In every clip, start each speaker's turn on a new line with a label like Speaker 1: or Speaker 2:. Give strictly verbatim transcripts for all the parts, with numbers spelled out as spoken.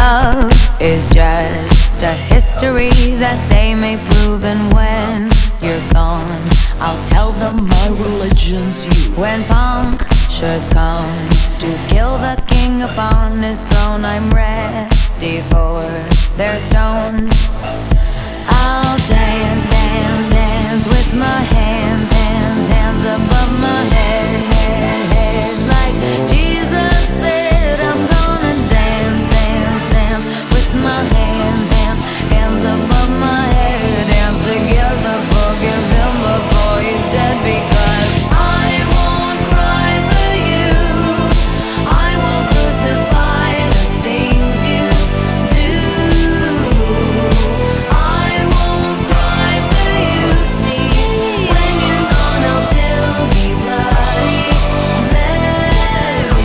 Speaker 1: love is just a history that they may prove, and when you're gone, I'll tell them my religion's you. When punctures come to kill the king upon his throne, I'm ready for their stones. I'll dance, dance, dance with my hands, hands, hands above my head, head, head. Like Jesus said, I'm gonna dance, dance, dance with my hands, hands, hands above my head. Dance together, forgive him before he's dead, because I won't cry for you, I won't crucify the things you do. I won't cry for you, see, when you're gone I'll still be bloody Mary.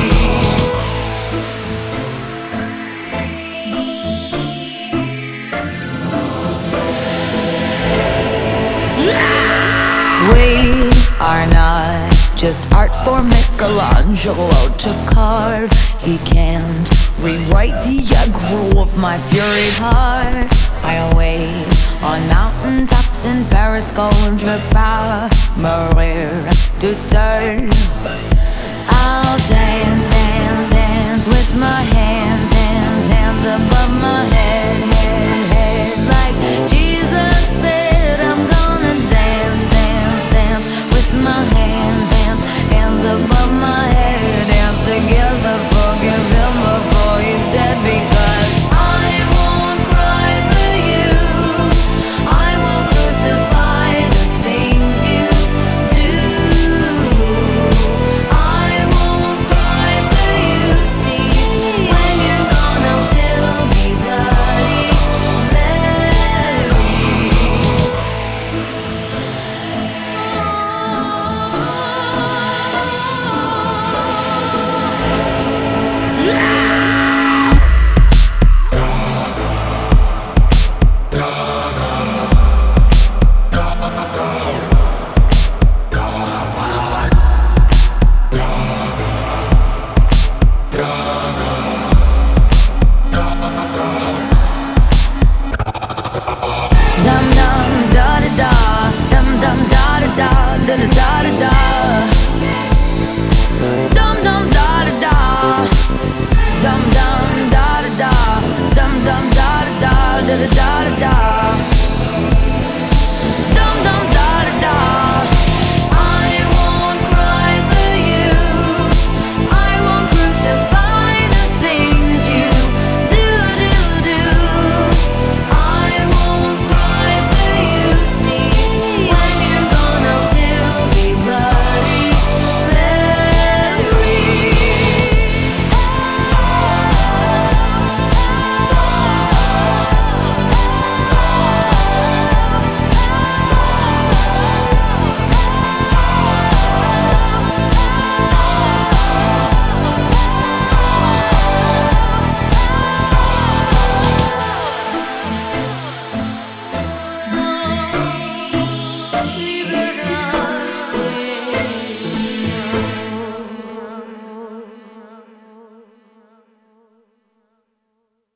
Speaker 1: We are not just art for Michelangelo to carve. He can't rewrite the aggro of my fury heart. I'll wait on mountain tops in Paris, contre pas mourir toute seule. I'll dance, dance, dance with my hands, hands, hands above my head, head, head. Like Jesus said, I'm gonna dance, dance, dance with my hands, hands, hands above my head. Dance together, forgive him before he's dead, because I won't cry for you, I won't crucify the things you do. I won't cry for you, see, when you're gone I'll still be bloody Mary. Dum dum da da da, dum dum da da da da da da da.